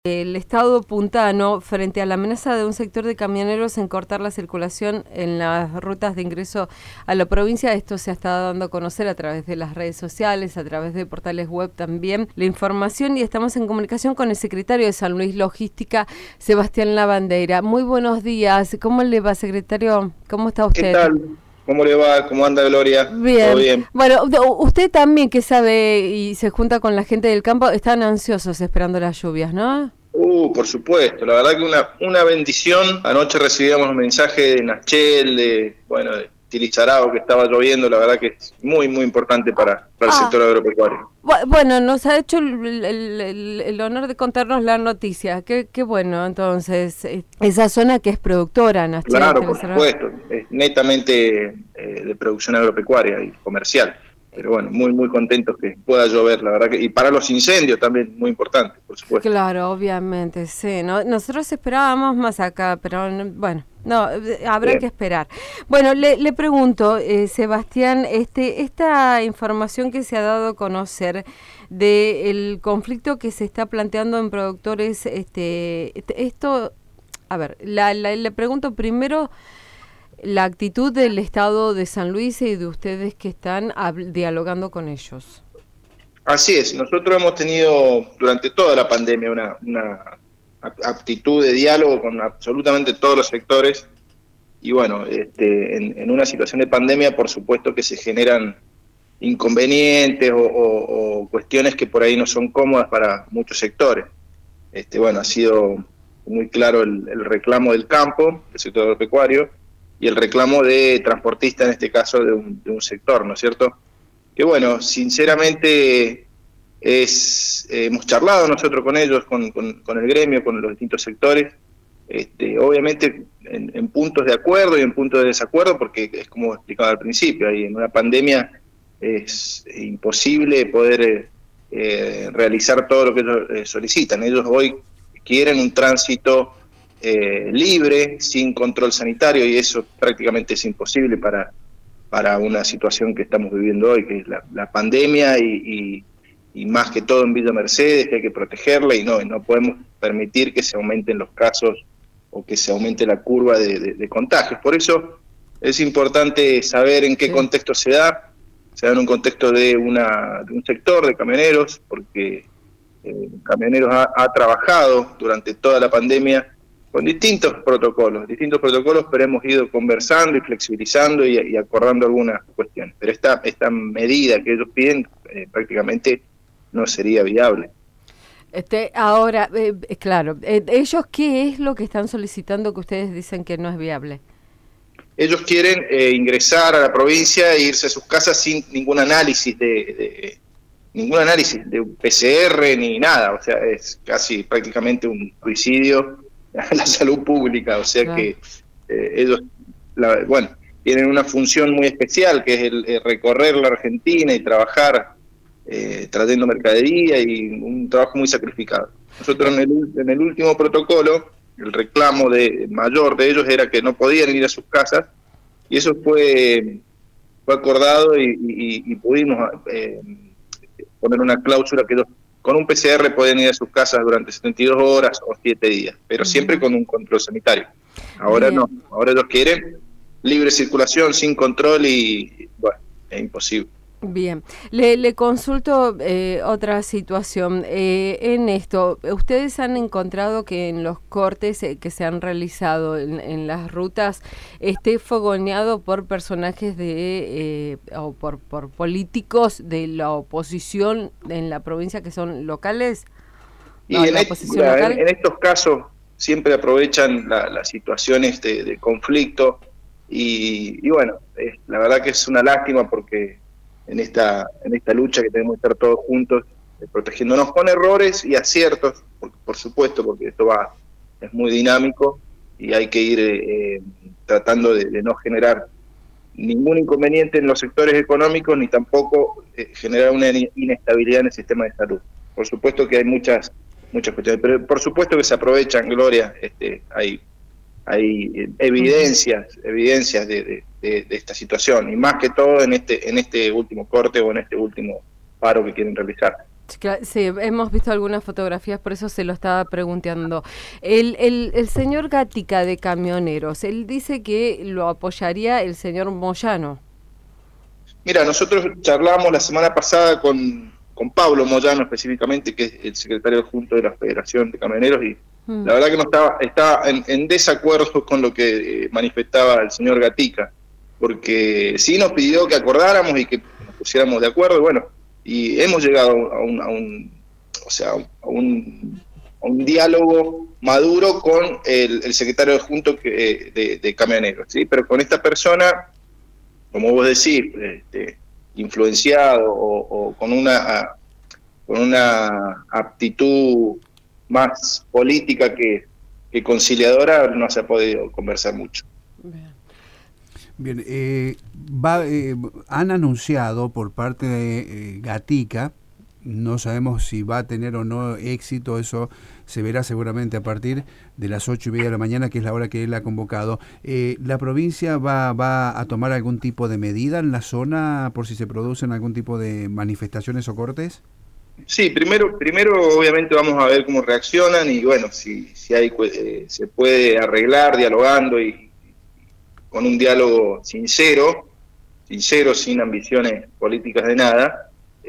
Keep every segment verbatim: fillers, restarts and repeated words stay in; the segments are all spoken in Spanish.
El Estado puntano, frente a la amenaza de un sector de camioneros en cortar la circulación en las rutas de ingreso a la provincia, esto se ha estado dando a conocer a través de las redes sociales, a través de portales web también, la información, y estamos en comunicación con el secretario de San Luis Logística, Sebastián Lavandeira. Muy buenos días, ¿cómo le va, secretario? ¿Cómo está usted? ¿Qué tal? ¿Cómo le va? ¿Cómo anda, Gloria? Bien. ¿Todo bien? Bueno, usted también, que sabe y se junta con la gente del campo, están ansiosos esperando las lluvias, ¿no? Uh, por supuesto. La verdad que una, una bendición. Anoche recibíamos un mensaje de Nachel, de, bueno, de Tilizarao, que estaba lloviendo. La verdad que es muy, muy importante para, para el Ah. sector agropecuario. Bueno, nos ha hecho el, el, el, el honor de contarnos la noticia. Qué, qué bueno, entonces, esa zona que es productora, Nachel. Claro, por supuesto. Es netamente eh, de producción agropecuaria y comercial. Pero bueno, muy, muy contentos que pueda llover, la verdad que, y para los incendios también, muy importante, por supuesto. Claro, obviamente, sí, ¿no? Nosotros esperábamos más acá, pero bueno, no, habrá Bien. que esperar. Bueno, le, le pregunto, eh, Sebastián, este, esta información que se ha dado a conocer del conflicto que se está planteando en productores, este, esto, a ver, la, la, le pregunto primero la actitud del Estado de San Luis y de ustedes que están dialogando con ellos. Así es, nosotros hemos tenido durante toda la pandemia una, una actitud de diálogo con absolutamente todos los sectores y bueno, este, en, en una situación de pandemia por supuesto que se generan inconvenientes o, o, o cuestiones que por ahí no son cómodas para muchos sectores. Este, bueno, ha sido muy claro el, el reclamo del campo, del sector agropecuario, y el reclamo de transportista, en este caso, de un, de un sector, ¿no es cierto? Que bueno, sinceramente es, eh, hemos charlado nosotros con ellos, con, con, con el gremio, con los distintos sectores, este, obviamente en, en puntos de acuerdo y en puntos de desacuerdo, porque es como explicaba al principio, ahí en una pandemia es imposible poder eh, realizar todo lo que ellos eh, solicitan. Ellos hoy quieren un tránsito Eh, libre, sin control sanitario, y eso prácticamente es imposible para, para una situación que estamos viviendo hoy, que es la, la pandemia y, y, y más que todo en Villa Mercedes, que hay que protegerla y no, no podemos permitir que se aumenten los casos o que se aumente la curva de, de, de contagios. Por eso es importante saber en qué sí. contexto se da. Se da en un contexto de, una, de un sector de camioneros, porque eh, Camioneros ha, ha trabajado durante toda la pandemia con distintos protocolos, distintos protocolos, pero hemos ido conversando y flexibilizando y, y acordando algunas cuestiones. Pero esta, esta medida que ellos piden eh, prácticamente no sería viable. Este, ahora, eh, claro, eh, ¿ellos qué es lo que están solicitando que ustedes dicen que no es viable? Ellos quieren eh, ingresar a la provincia e irse a sus casas sin ningún análisis de, de ningún análisis de un P C R ni nada, o sea, es casi prácticamente un suicidio a la salud pública, o sea claro. que eh, ellos, la, bueno, tienen una función muy especial, que es el, el recorrer la Argentina y trabajar eh, trayendo mercadería y un trabajo muy sacrificado. Nosotros en el, en el último protocolo, el reclamo de mayor de ellos era que no podían ir a sus casas, y eso fue, fue acordado y, y, y pudimos eh, poner una cláusula que ellos con un P C R pueden ir a sus casas durante setenta y dos horas o siete días, pero siempre con un control sanitario. Ahora Bien. no, ahora ellos quieren libre circulación, sin control y, bueno, es imposible. Bien, le, le consulto eh, otra situación. Eh, en esto, ¿ustedes han encontrado que en los cortes eh, que se han realizado en, en las rutas esté fogoneado por personajes de eh, o por, por políticos de la oposición en la provincia que son locales? Y no, en, la oposición mira, local. En, en estos casos siempre aprovechan la, las situaciones de, de conflicto y, y bueno, eh, la verdad que es una lástima porque en esta en esta lucha que tenemos que estar todos juntos, eh, protegiéndonos con errores y aciertos, por, por supuesto, porque esto va es muy dinámico y hay que ir eh, tratando de, de no generar ningún inconveniente en los sectores económicos ni tampoco eh, generar una inestabilidad en el sistema de salud. Por supuesto que hay muchas muchas cuestiones, pero por supuesto que se aprovechan, Gloria, este, hay hay evidencias, evidencias de, de, de, de esta situación, y más que todo en este, en este último corte o en este último paro que quieren realizar. Sí, hemos visto algunas fotografías, por eso se lo estaba preguntando. El, el, el señor Gatica de Camioneros, él dice que lo apoyaría el señor Moyano. Mira, nosotros charlamos la semana pasada con, con Pablo Moyano específicamente, que es el secretario adjunto de la Federación de Camioneros, y mm. la verdad que no estaba, estaba en, en desacuerdo con lo que manifestaba el señor Gatica, porque sí nos pidió que acordáramos y que nos pusiéramos de acuerdo, y bueno, y hemos llegado a un, a un o sea, a un, a un diálogo maduro con el, el secretario adjunto que, de, de Camioneros, ¿sí? Pero con esta persona, como vos decís, este, influenciado o, o con una con una aptitud más política que, que conciliadora, no se ha podido conversar mucho. Bien, Bien eh, va, eh, han anunciado por parte de eh, Gatica, no sabemos si va a tener o no éxito, eso se verá seguramente a partir de las ocho y media de la mañana, que es la hora que él ha convocado. Eh, ¿La provincia va, va a tomar algún tipo de medida en la zona por si se producen algún tipo de manifestaciones o cortes? Sí, primero, primero obviamente vamos a ver cómo reaccionan y bueno, si, si hay, eh, se puede arreglar dialogando y con un diálogo sincero, sincero, sin ambiciones políticas de nada,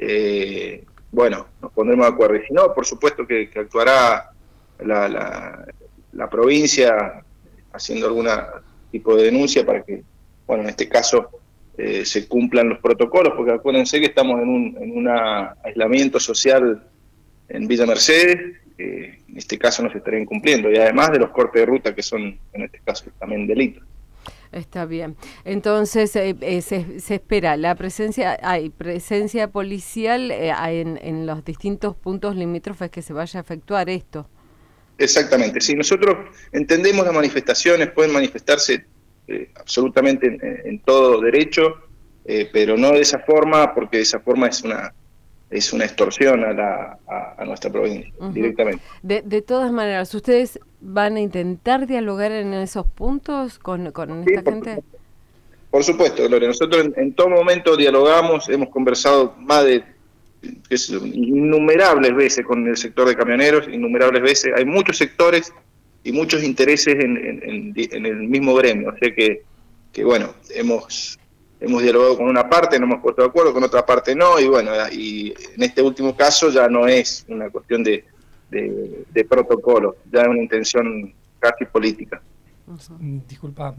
eh, bueno, nos pondremos de acuerdo. Y si no, por supuesto que, que actuará la, la, la provincia haciendo algún tipo de denuncia para que, bueno, en este caso eh, se cumplan los protocolos, porque acuérdense que estamos en un en un aislamiento social en Villa Mercedes, eh, en este caso no se estarían cumpliendo, y además de los cortes de ruta que son, en este caso, también delitos. Está bien. Entonces, eh, eh, se, se espera la presencia, hay presencia policial eh, en, en los distintos puntos limítrofes que se vaya a efectuar esto. Exactamente. Sí, nosotros entendemos las manifestaciones, pueden manifestarse eh, absolutamente en, en todo derecho, eh, pero no de esa forma, porque de esa forma es una es una extorsión a, la, a, a nuestra provincia, uh-huh. directamente. De, de todas maneras, ¿ustedes van a intentar dialogar en esos puntos con, con sí, esta por gente? Supuesto. Por supuesto, Gloria. Nosotros en, en todo momento dialogamos, hemos conversado más de que es, innumerables veces con el sector de camioneros, innumerables veces. Hay muchos sectores y muchos intereses en, en, en, en el mismo gremio. O sea que, que bueno, hemos... Hemos dialogado con una parte, no hemos puesto de acuerdo, con otra parte no, y bueno, y en este último caso ya no es una cuestión de, de, de protocolo, ya es una intención casi política. Uh-huh. Disculpa,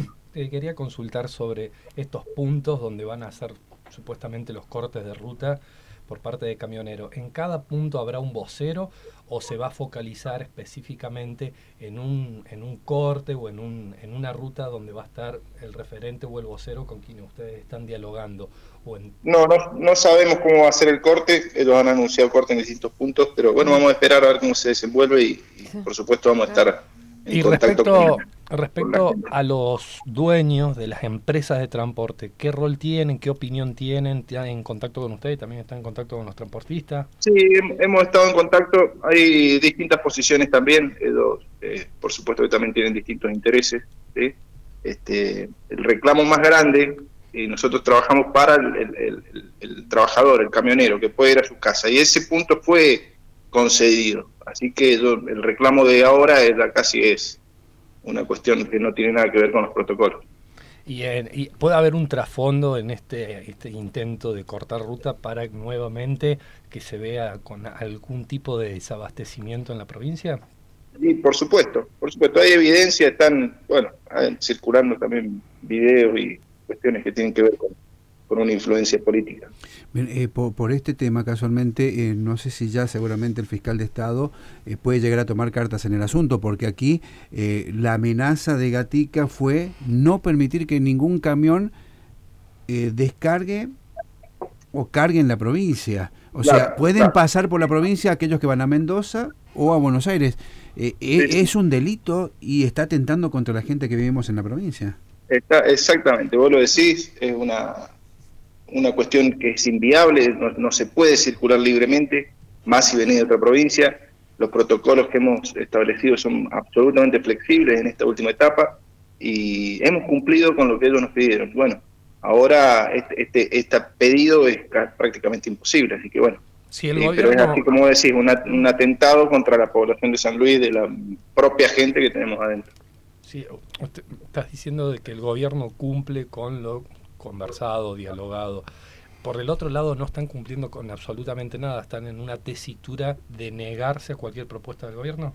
te quería consultar sobre estos puntos donde van a hacer supuestamente los cortes de ruta por parte de camioneros. ¿En cada punto habrá un vocero o se va a focalizar específicamente en un en un corte o en un en una ruta donde va a estar el referente o el vocero con quien ustedes están dialogando? O en... no, no, no sabemos cómo va a ser el corte, ellos han anunciado corte en distintos puntos, pero bueno, vamos a esperar a ver cómo se desenvuelve y, y por supuesto vamos a estar en y contacto respecto, con, respecto con a los dueños de las empresas de transporte, ¿qué rol tienen, qué opinión tienen? ¿Están en contacto con ustedes? ¿También están en contacto con los transportistas? Sí, hemos estado en contacto, hay distintas posiciones también, ellos, eh, por supuesto que también tienen distintos intereses, ¿sí? Este, el reclamo más grande, y nosotros trabajamos para el, el, el, el trabajador, el camionero, que puede ir a su casa, y ese punto fue concedido, así que el reclamo de ahora es, casi es una cuestión que no tiene nada que ver con los protocolos. Y, en, y puede haber un trasfondo en este este intento de cortar ruta para nuevamente que se vea con algún tipo de desabastecimiento en la provincia. Sí, por supuesto, por supuesto, hay evidencia, están, bueno, circulando también videos y cuestiones que tienen que ver con, con una influencia política. Bien, eh, por, por este tema, casualmente, eh, no sé si ya seguramente el fiscal de Estado eh, puede llegar a tomar cartas en el asunto, porque aquí eh, la amenaza de Gatica fue no permitir que ningún camión eh, descargue o cargue en la provincia. O claro, sea, pueden claro. pasar por la provincia aquellos que van a Mendoza o a Buenos Aires. Eh, sí, sí. Es un delito y está atentando contra la gente que vivimos en la provincia. Está, exactamente, vos lo decís, es una... una cuestión que es inviable, no, no se puede circular libremente, más si venís de otra provincia. Los protocolos que hemos establecido son absolutamente flexibles en esta última etapa y hemos cumplido con lo que ellos nos pidieron. Bueno, ahora este, este, este pedido es prácticamente imposible, así que bueno, Si el sí, gobierno... pero es así como decís, una, un atentado contra la población de San Luis, de la propia gente que tenemos adentro. Sí, usted, estás diciendo de que el gobierno cumple con lo conversado, dialogado. Por el otro lado, no están cumpliendo con absolutamente nada, están en una tesitura de negarse a cualquier propuesta del gobierno.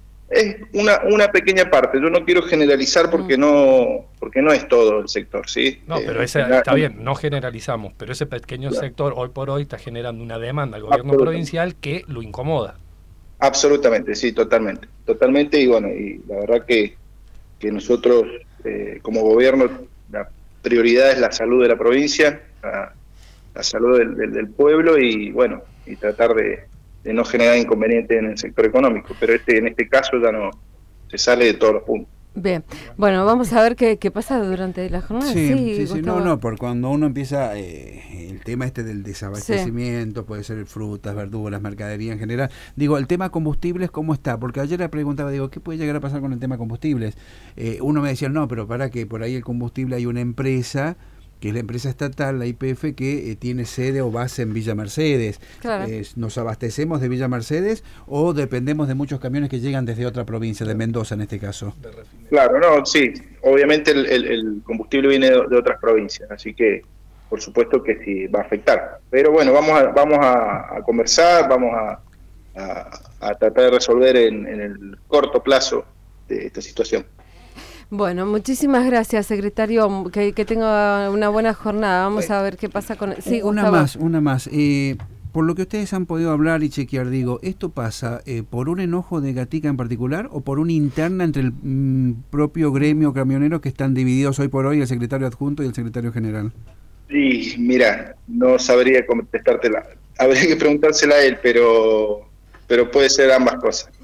Es una una pequeña parte. Yo no quiero generalizar porque no porque no es todo el sector, ¿sí? No, pero eh, ese, la, está bien, no generalizamos, pero ese pequeño claro. sector hoy por hoy está generando una demanda al gobierno provincial que lo incomoda. Absolutamente, sí, totalmente, totalmente, y bueno, y la verdad que, que nosotros eh, como gobierno la prioridad es la salud de la provincia, la, la salud del, del, del pueblo y bueno, y tratar de de no generar inconvenientes en el sector económico, pero este en este caso ya no se sale de todos los puntos. Bien, bueno, vamos a ver qué, qué pasa durante la jornada. Sí, sí, sí, sí, no, no, porque cuando uno empieza eh, el tema este del desabastecimiento, sí. puede ser frutas, verduras, mercadería en general, digo, el tema combustibles, ¿cómo está? Porque ayer le preguntaba, digo, ¿qué puede llegar a pasar con el tema combustibles? Eh, uno me decía, no, pero para que por ahí el combustible hay una empresa que es la empresa estatal, la Y P F, que eh, tiene sede o base en Villa Mercedes. Claro. Eh, ¿Nos abastecemos de Villa Mercedes o dependemos de muchos camiones que llegan desde otra provincia, de Mendoza en este caso? Claro, no, sí. Obviamente el, el, el combustible viene de, de otras provincias, así que por supuesto que sí va a afectar. Pero bueno, vamos a, vamos a, a conversar, vamos a, a, a tratar de resolver en, en el corto plazo de esta situación. Bueno, muchísimas gracias, secretario. Que, que tenga una buena jornada. Vamos a ver qué pasa con... Sí, una Gustavo. más, una más. Eh, por lo que ustedes han podido hablar y chequear, digo, ¿esto pasa eh, por un enojo de Gatica en particular o por una interna entre el mm, propio gremio camionero que están divididos hoy por hoy, el secretario adjunto y el secretario general? Sí, mira, no sabría contestártela. Habría que preguntársela a él, pero, pero puede ser ambas cosas.